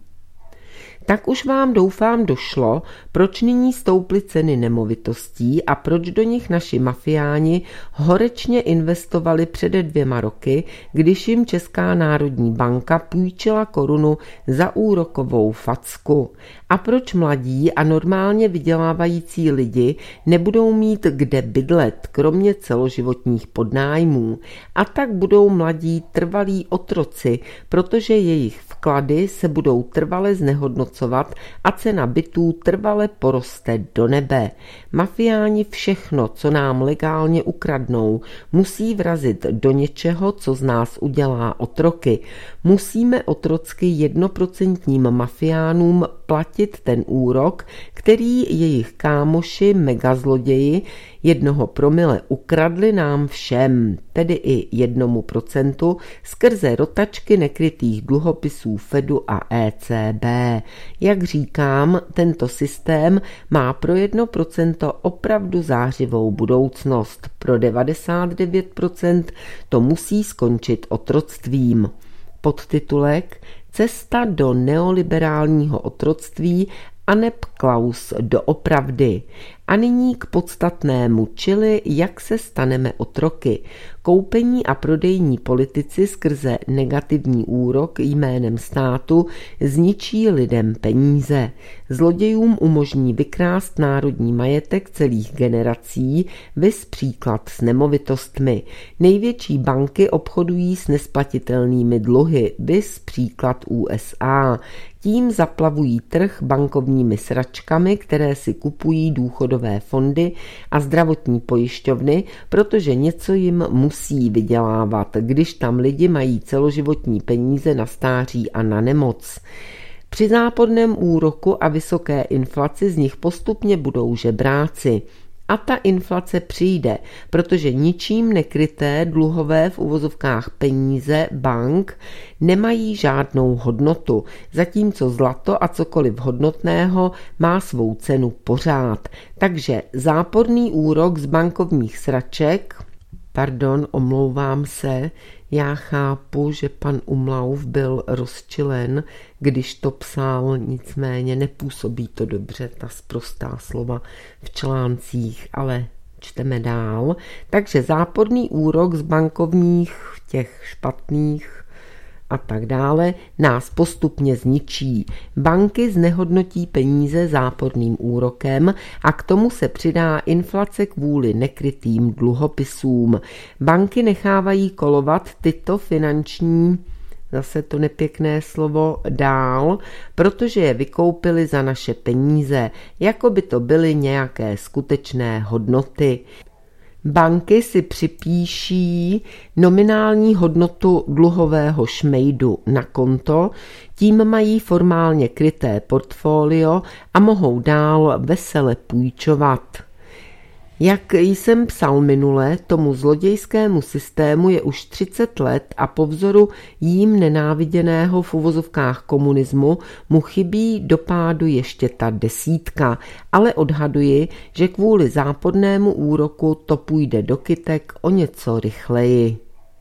Tak už vám doufám došlo, proč nyní stouply ceny nemovitostí a proč do nich naši mafiáni horečně investovali před dvěma roky, když jim Česká národní banka půjčila korunu za úrokovou facku. A proč mladí a normálně vydělávající lidi nebudou mít kde bydlet, kromě celoživotních podnájmů. A tak budou mladí trvalí otroci, protože jejich vklady se budou trvale znehodnocovat a cena bytů trvale poroste do nebe. Mafiáni všechno, co nám legálně ukradnou, musí vrazit do něčeho, co z nás udělá otroky. Musíme otrocky jednoprocentním mafiánům platit ten úrok, který jejich kámoši megazloději jednoho promile ukradli nám všem, tedy i jednomu procentu, skrze rotačky nekrytých dluhopisů Fedu a E C B. Jak říkám, tento systém má pro jedno procento opravdu zářivou budoucnost. Pro devadesát devět procent to musí skončit otroctvím. Podtitulek Cesta do neoliberálního otroctví aneb Klaus doopravdy. A nyní k podstatnému, čili jak se staneme otroky. Koupení a prodejní politici skrze negativní úrok jménem státu zničí lidem peníze. Zlodějům umožní vykrást národní majetek celých generací, viz příklad s nemovitostmi. Největší banky obchodují s nesplatitelnými dluhy, viz příklad U S A. Tím zaplavují trh bankovními sračkami, které si kupují důchodové fondy a zdravotní pojišťovny, protože něco jim musí vydělávat, když tam lidi mají celoživotní peníze na stáří a na nemoc. Při záporném úroku a vysoké inflaci z nich postupně budou žebráci. A ta inflace přijde, protože ničím nekryté dluhové v uvozovkách peníze bank nemají žádnou hodnotu, zatímco zlato a cokoliv hodnotného má svou cenu pořád. Takže záporný úrok z bankovních sraček, pardon, omlouvám se, já chápu, že pan Umlauf byl rozčilen, když to psal, nicméně nepůsobí to dobře, ta sprostá slova v článcích, ale čteme dál. Takže záporný úrok z bankovních, těch špatných a tak dále nás postupně zničí. Banky znehodnotí peníze záporným úrokem a k tomu se přidá inflace kvůli nekrytým dluhopisům. Banky nechávají kolovat tyto finanční, zase to nepěkné slovo, dál, protože je vykoupili za naše peníze, jako by to byly nějaké skutečné hodnoty. Banky si připíší nominální hodnotu dluhového šmejdu na konto, tím mají formálně kryté portfolio a mohou dál vesele půjčovat. Jak jsem psal minule, tomu zlodějskému systému je už třicet let a po vzoru jím nenáviděného v uvozovkách komunismu mu chybí do pádu ještě ta desítka, ale odhaduji, že kvůli zápornému úroku to půjde do kytek o něco rychleji.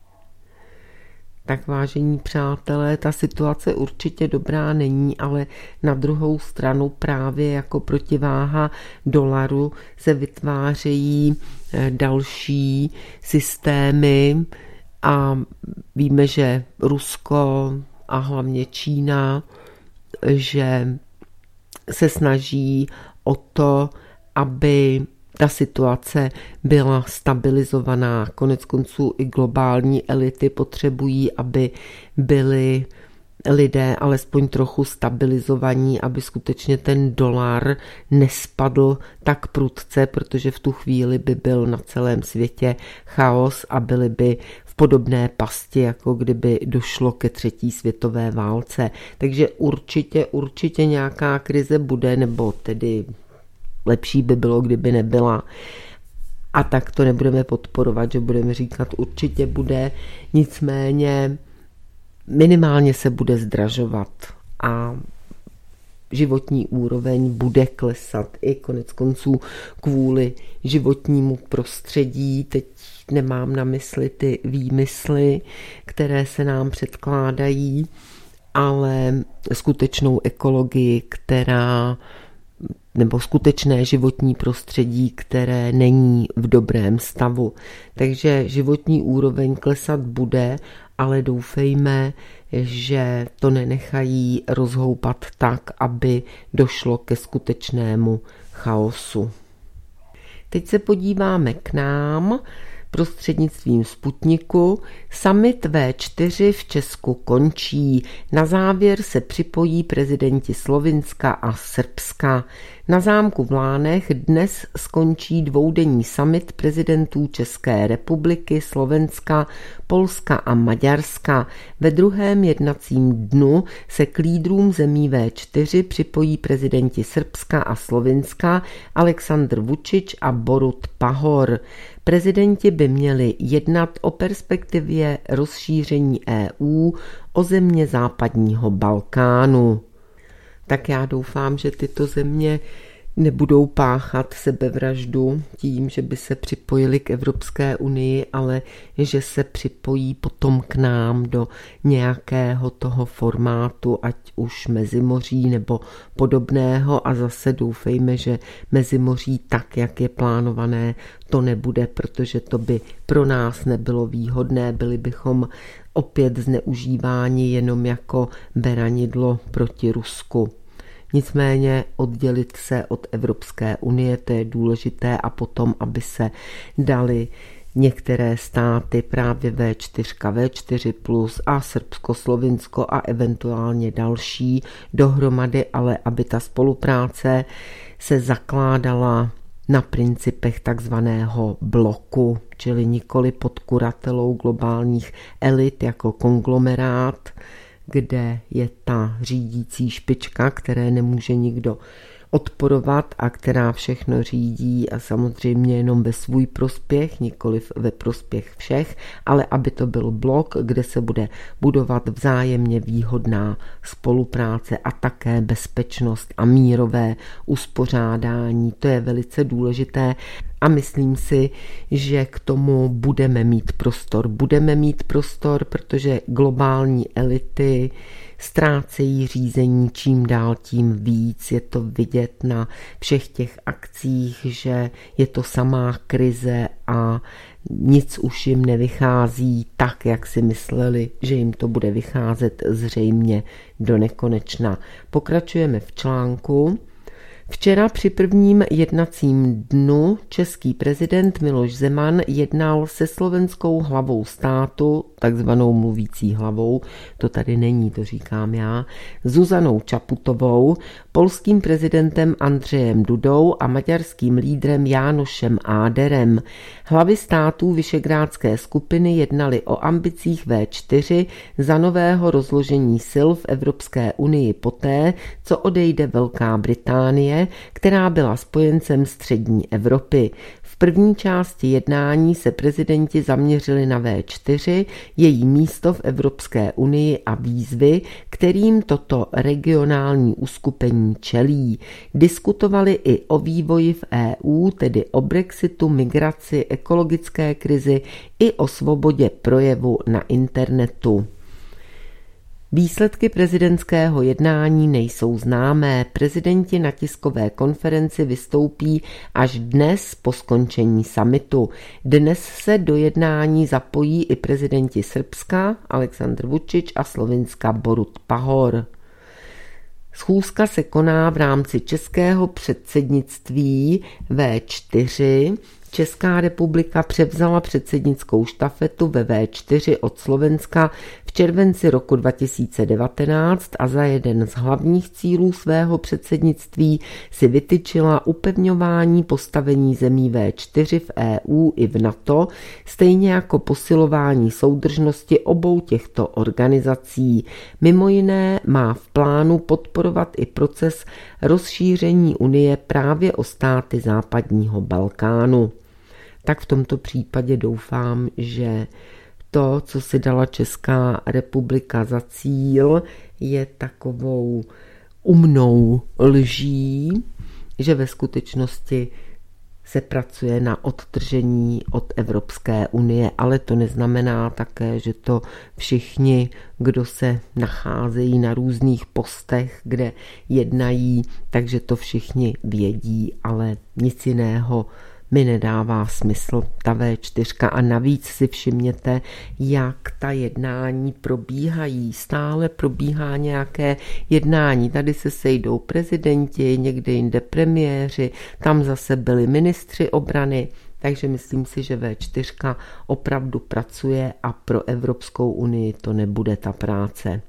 Tak vážení přátelé, ta situace určitě dobrá není, ale na druhou stranu právě jako protiváha dolaru se vytvářejí další systémy a víme, že Rusko a hlavně Čína, že se snaží o to, aby ta situace byla stabilizovaná. Konec konců i globální elity potřebují, aby byli lidé alespoň trochu stabilizovaní, aby skutečně ten dolar nespadl tak prudce, protože v tu chvíli by byl na celém světě chaos a byli by v podobné pasti, jako kdyby došlo ke třetí světové válce. Takže určitě, určitě nějaká krize bude, nebo tedy lepší by bylo, kdyby nebyla. A tak to nebudeme podporovat, že budeme říkat, určitě bude, nicméně minimálně se bude zdražovat a životní úroveň bude klesat i konec konců kvůli životnímu prostředí. Teď nemám na mysli ty výmysly, které se nám předkládají, ale skutečnou ekologii, která nebo skutečné životní prostředí, které není v dobrém stavu. Takže životní úroveň klesat bude, ale doufejme, že to nenechají rozhoupat tak, aby došlo ke skutečnému chaosu. Teď se podíváme k nám prostřednictvím Sputniku. Summit vé čtyři v Česku končí. Na závěr se připojí prezidenti Slovinska a Srbska. Na zámku v Lánech dnes skončí dvoudenní summit prezidentů České republiky, Slovenska, Polska a Maďarska. Ve druhém jednacím dnu se k lídrům zemí vé čtyři připojí prezidenti Srbska a Slovinska Aleksandr Vučić a Borut Pahor. Prezidenti by měli jednat o perspektivě rozšíření E U o země západního Balkánu. Tak já doufám, že tyto země nebudou páchat sebevraždu tím, že by se připojili k Evropské unii, ale že se připojí potom k nám do nějakého toho formátu, ať už Mezimoří nebo podobného, a zase doufejme, že Mezimoří tak, jak je plánované, to nebude, protože to by pro nás nebylo výhodné, byli bychom opět zneužíváni jenom jako beranidlo proti Rusku. Nicméně oddělit se od Evropské unie, to je důležité, a potom, aby se dali některé státy, právě vé čtyři, vé čtyři plus a Srbsko, Slovinsko a eventuálně další dohromady, ale aby ta spolupráce se zakládala na principech takzvaného bloku, čili nikoli pod kuratelou globálních elit jako konglomerát, kde je ta řídící špička, které nemůže nikdo odporovat a která všechno řídí a samozřejmě jenom ve svůj prospěch, nikoliv ve prospěch všech, ale aby to byl blok, kde se bude budovat vzájemně výhodná spolupráce a také bezpečnost a mírové uspořádání. To je velice důležité a myslím si, že k tomu budeme mít prostor. Budeme mít prostor, protože globální elity ztrácejí řízení čím dál tím víc. Je to vidět na všech těch akcích, že je to samá krize a nic už jim nevychází tak, jak si mysleli, že jim to bude vycházet zřejmě do nekonečna. Pokračujeme v článku. Včera při prvním jednacím dnu český prezident Miloš Zeman jednal se slovenskou hlavou státu, takzvanou mluvící hlavou, to tady není, to říkám já, Zuzanou Čaputovou, polským prezidentem Andřejem Dudou a maďarským lídrem Jánošem Áderem. Hlavy států Visegrádské skupiny jednali o ambicích vé čtyři za nového rozložení sil v Evropské unii poté, co odejde Velká Británie, která byla spojencem střední Evropy. V první části jednání se prezidenti zaměřili na vé čtyři, její místo v Evropské unii a výzvy, kterým toto regionální uskupení čelí. Diskutovali i o vývoji v é ú, tedy o Brexitu, migraci, ekologické krizi i o svobodě projevu na internetu. Výsledky prezidentského jednání nejsou známé. Prezidenti na tiskové konferenci vystoupí až dnes po skončení summitu. Dnes se do jednání zapojí i prezidenti Srbska Aleksandr Vučić a Slovinska Borut Pahor. Schůzka se koná v rámci českého předsednictví vé čtyři. Česká republika převzala předsednickou štafetu ve vé čtyři od Slovenska v červenci roku dva tisíce devatenáct a za jeden z hlavních cílů svého předsednictví si vytyčila upevňování postavení zemí vé čtyři v é ú i v NATO, stejně jako posilování soudržnosti obou těchto organizací. Mimo jiné má v plánu podporovat i proces rozšíření Unie právě o státy západního Balkánu. Tak v tomto případě doufám, že to, co si dala Česká republika za cíl, je takovou umnou lží, že ve skutečnosti se pracuje na odtržení od Evropské unie, ale to neznamená také, že to všichni, kdo se nacházejí na různých postech, kde jednají, takže to všichni vědí, ale nic jiného mi nedává smysl ta vé čtyři a navíc si všimněte, jak ta jednání probíhají. Stále probíhá nějaké jednání. Tady se sejdou prezidenti, někde jinde premiéři, tam zase byli ministři obrany, takže myslím si, že vé čtyři opravdu pracuje a pro Evropskou unii to nebude ta práce.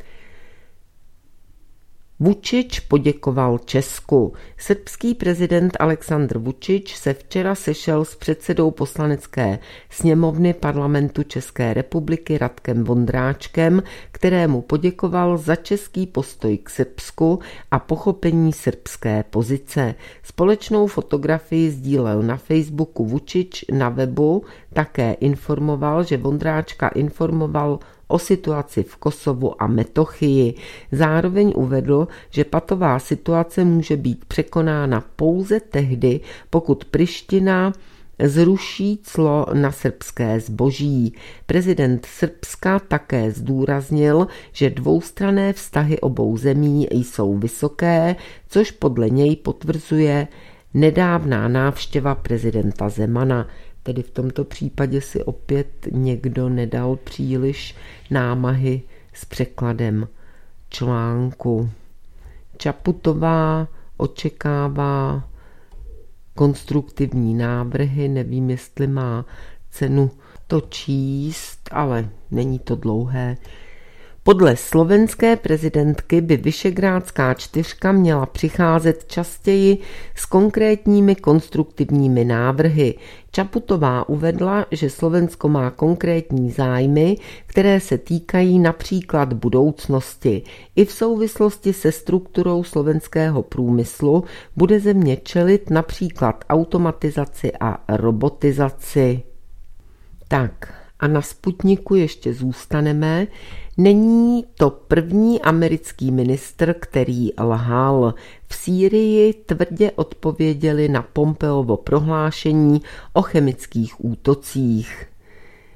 Vučić poděkoval Česku. Srbský prezident Aleksandr Vučić se včera sešel s předsedou poslanecké sněmovny parlamentu České republiky Radkem Vondráčkem, kterému poděkoval za český postoj k Srbsku a pochopení srbské pozice. Společnou fotografii sdílel na Facebooku Vučić, na webu také informoval, že Vondráčka informoval o situaci v Kosovu a Metochii. Zároveň uvedl, že patová situace může být překonána pouze tehdy, pokud Priština zruší clo na srbské zboží. Prezident Srbska také zdůraznil, že dvoustranné vztahy obou zemí jsou vysoké, což podle něj potvrzuje nedávná návštěva prezidenta Zemana. Tedy v tomto případě si opět někdo nedal příliš námahy s překladem článku. Čaputová očekává konstruktivní návrhy, nevím, jestli má cenu to číst, ale není to dlouhé. Podle slovenské prezidentky by Visegrádská čtyřka měla přicházet častěji s konkrétními konstruktivními návrhy. Čaputová uvedla, že Slovensko má konkrétní zájmy, které se týkají například budoucnosti. I v souvislosti se strukturou slovenského průmyslu bude země čelit například automatizaci a robotizaci. Tak a na Sputniku ještě zůstaneme. Není to první americký ministr, který lhal. V Sýrii tvrdě odpověděli na Pompeovo prohlášení o chemických útocích.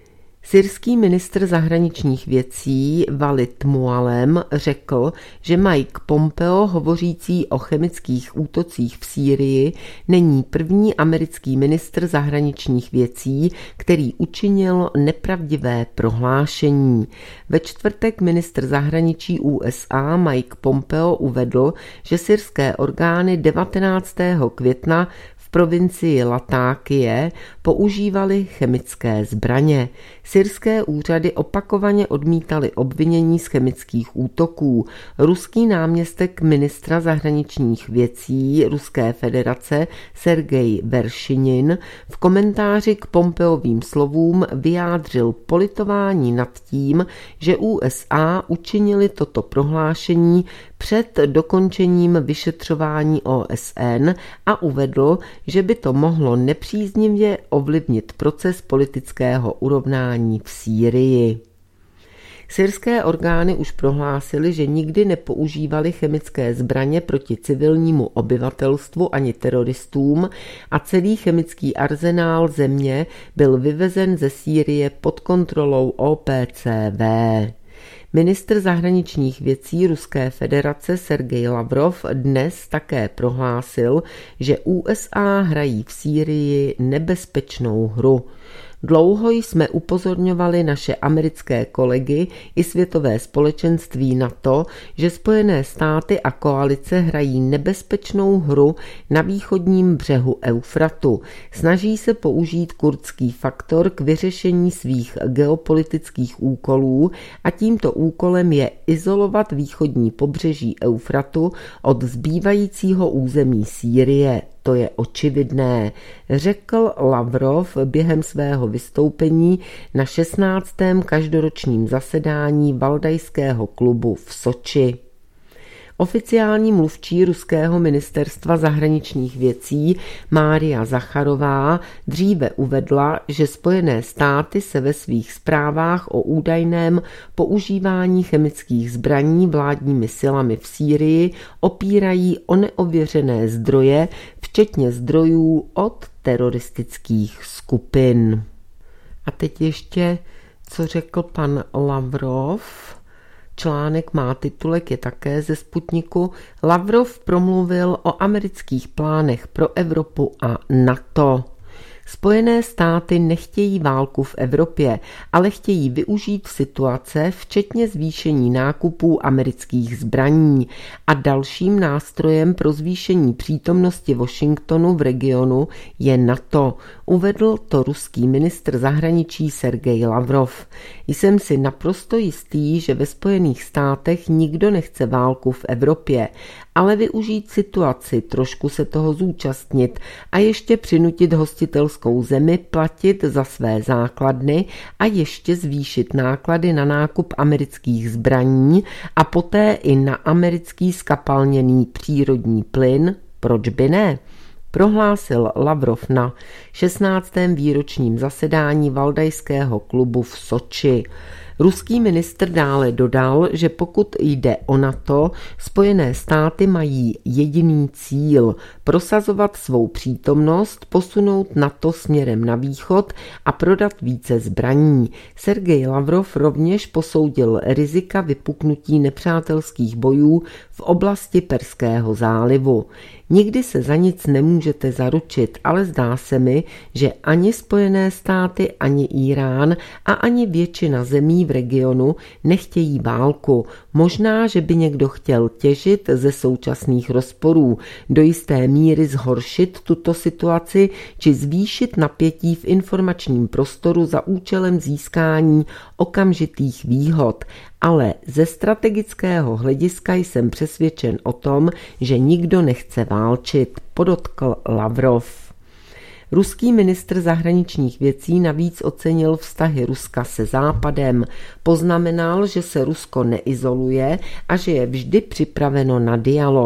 Syrský ministr zahraničních věcí Walid Muallem řekl, že Mike Pompeo, hovořící o chemických útocích v Sýrii, není první americký ministr zahraničních věcí, který učinil nepravdivé prohlášení. Ve čtvrtek ministr zahraničí U S A Mike Pompeo uvedl, že syrské orgány devatenáctého května v provincii Latákie používali chemické zbraně. Syrské úřady opakovaně odmítaly obvinění z chemických útoků. Ruský náměstek ministra zahraničních věcí Ruské federace Sergej Veršinin v komentáři k Pompeovým slovům vyjádřil politování nad tím, že U S A učinili toto prohlášení před dokončením vyšetřování O S N a uvedl, že by to mohlo nepříznivě ovlivnit proces politického urovnání v Sýrii. Syrské orgány už prohlásily, že nikdy nepoužívali chemické zbraně proti civilnímu obyvatelstvu ani teroristům a celý chemický arzenál země byl vyvezen ze Sýrie pod kontrolou O P C V. Ministr zahraničních věcí Ruské federace Sergej Lavrov dnes také prohlásil, že U S A hrají v Sýrii nebezpečnou hru. Dlouho jsme upozorňovali naše americké kolegy i světové společenství na to, že Spojené státy a koalice hrají nebezpečnou hru na východním břehu Eufratu. Snaží se použít kurdský faktor k vyřešení svých geopolitických úkolů a tímto úkolem je izolovat východní pobřeží Eufratu od zbývajícího území Sýrie. To je očividné, řekl Lavrov během svého vystoupení na šestnáctém každoročním zasedání Valdajského klubu v Soči. Oficiální mluvčí ruského ministerstva zahraničních věcí Mária Zacharová dříve uvedla, že Spojené státy se ve svých zprávách o údajném používání chemických zbraní vládními silami v Sýrii opírají o neověřené zdroje, včetně zdrojů od teroristických skupin. A teď ještě, co řekl pan Lavrov. Článek má titulek, je také ze Sputniku. Lavrov promluvil o amerických plánech pro Evropu a NATO. Spojené státy nechtějí válku v Evropě, ale chtějí využít situace, včetně zvýšení nákupů amerických zbraní. A dalším nástrojem pro zvýšení přítomnosti Washingtonu v regionu je NATO. Uvedl to ruský ministr zahraničí Sergej Lavrov. Jsem si naprosto jistý, že ve Spojených státech nikdo nechce válku v Evropě, ale využít situaci, trošku se toho zúčastnit a ještě přinutit hostitelskou zemi platit za své základny a ještě zvýšit náklady na nákup amerických zbraní a poté i na americký skapalněný přírodní plyn, proč by ne? Prohlásil Lavrov na šestnáctém výročním zasedání Valdajského klubu v Soči. Ruský ministr dále dodal, že pokud jde o NATO, Spojené státy mají jediný cíl – prosazovat svou přítomnost, posunout NATO směrem na východ a prodat více zbraní. Sergej Lavrov rovněž posoudil rizika vypuknutí nepřátelských bojů v oblasti Perského zálivu. Nikdy se za nic nemůžete zaručit, ale zdá se mi, že ani Spojené státy, ani Irán a ani většina zemí v regionu nechtějí válku. Možná, že by někdo chtěl těžit ze současných rozporů, do jisté míry zhoršit tuto situaci či zvýšit napětí v informačním prostoru za účelem získání okamžitých výhod. Ale ze strategického hlediska jsem přesvědčen o tom, že nikdo nechce válčit, podotkl Lavrov. Ruský ministr zahraničních věcí navíc ocenil vztahy Ruska se Západem. Poznamenal, že se Rusko neizoluje a že je vždy připraveno na dialog.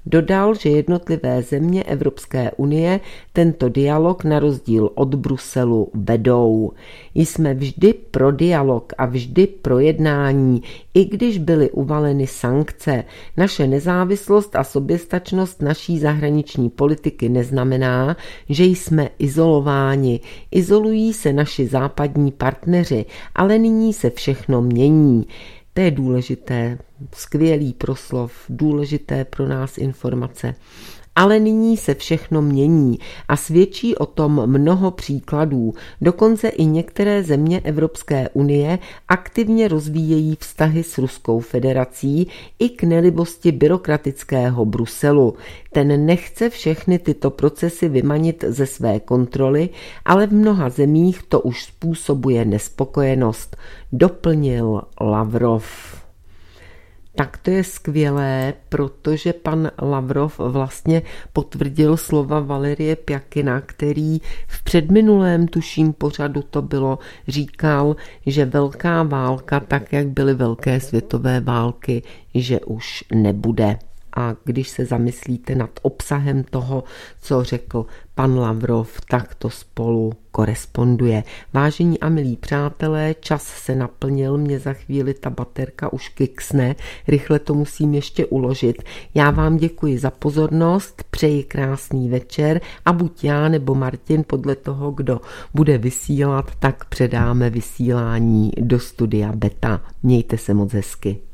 Dodal, že jednotlivé země Evropské unie tento dialog na rozdíl od Bruselu vedou. Jsme vždy pro dialog a vždy pro jednání, i když byly uvaleny sankce. Naše nezávislost a soběstačnost naší zahraniční politiky neznamená, že jsme izolováni. Izolují se naši západní partneři, ale nyní se všechno mění. To je důležité, skvělý proslov, důležité pro nás informace. Ale nyní se všechno mění a svědčí o tom mnoho příkladů. Dokonce i některé země Evropské unie aktivně rozvíjejí vztahy s Ruskou federací i k nelibosti byrokratického Bruselu. Ten nechce všechny tyto procesy vymanit ze své kontroly, ale v mnoha zemích to už způsobuje nespokojenost, doplnil Lavrov. Tak to je skvělé, protože pan Lavrov vlastně potvrdil slova Valerie Pjakina, který v předminulém tuším pořadu to bylo, říkal, že velká válka, tak jak byly velké světové války, že už nebude. A když se zamyslíte nad obsahem toho, co řekl pan Lavrov, tak to spolu koresponduje. Vážení a milí přátelé, čas se naplnil, mě za chvíli ta baterka už kiksne, rychle to musím ještě uložit. Já vám děkuji za pozornost, přeji krásný večer a buď já nebo Martin, podle toho, kdo bude vysílat, tak předáme vysílání do studia Beta. Mějte se moc hezky.